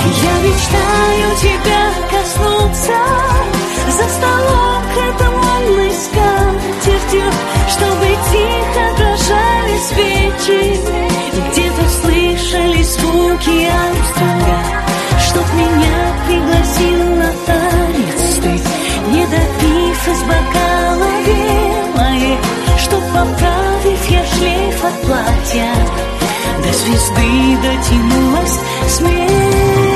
Я мечтаю тебя коснуться за столом крытым скатертью, чтобы тихо дрожали свечи, и где-то слышались звуки Армстронга, чтоб меня пригласил на танец ты, не допив из бокала белое, чтоб, поправив я шлейф от платья, до звезды дотянулась смерть.